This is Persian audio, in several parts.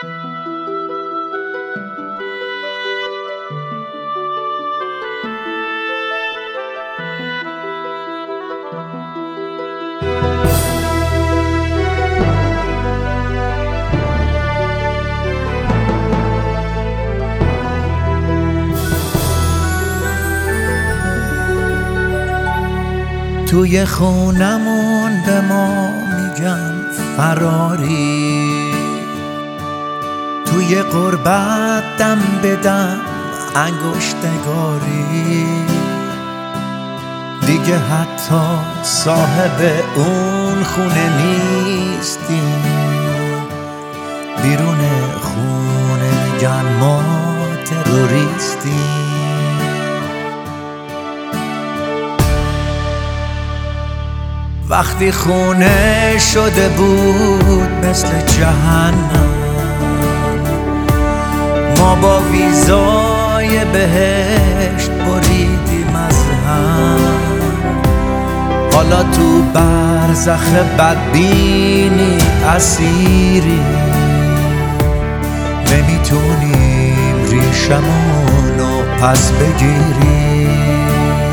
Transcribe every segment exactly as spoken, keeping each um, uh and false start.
توی خونمون به ما میگن فراری، توی غربت دم بدم انگشتگاری، دیگه حتی صاحب اون خونه نیستیم، بیرون خونه میگن ما تروریستیم. وقتی خونه شده بود مثل جهنم، ما با ویزای بهشت بریدیم از هم، حالا تو برزخ بدبینی اسیری، نمیتونیم ریشمونو پس بگیریم،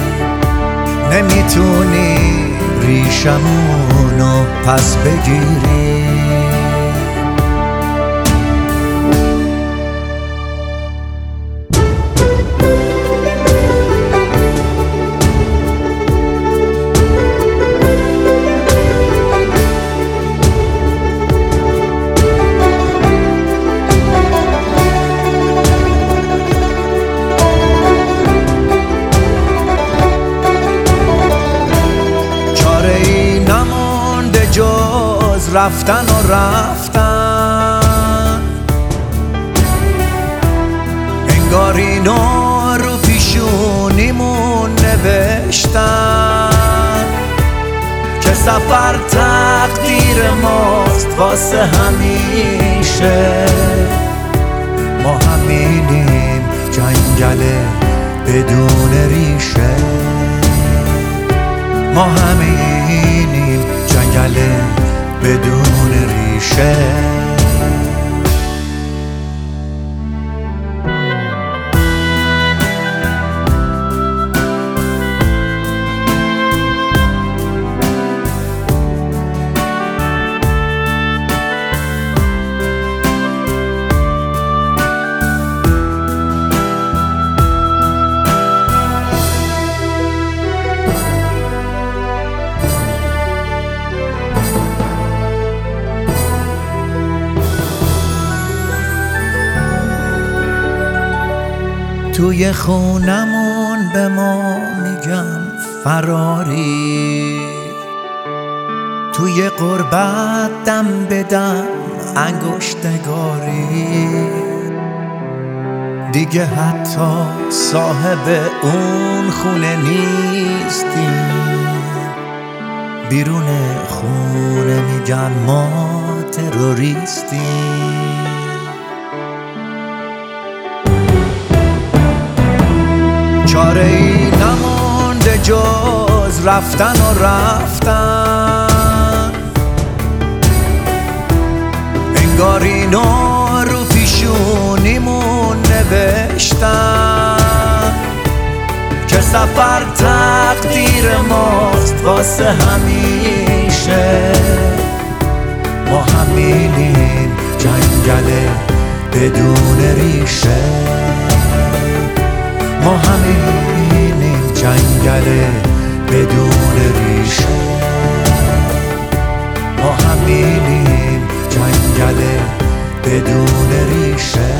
نمیتونیم ریشمونو پس بگیریم. جز رفتن و رفتن، انگار اینو رو پیشونیمون نوشتن که سفر تقدیر ماست واسه همیشه، ما همینیم جنگل بدون ریشه، ما همینیم جنگل بدون ریشه. توی خونمون به ما میگن فراری، توی غربت دم بدم انگشتگاری، دیگه حتی صاحب اون خونه نیستیم، بیرون خونه میگن ما تروریستیم. چاره ای نمونده جز رفتن و رفتن، انگار اینو رو پیشونیمون نوشتن که سفر تقدیر ماست واسه همیشه، ما همینیم جنگل بدون ریشه، ما همینیم جنگل بدون ریشه، ما همینیم جنگل بدون ریشه.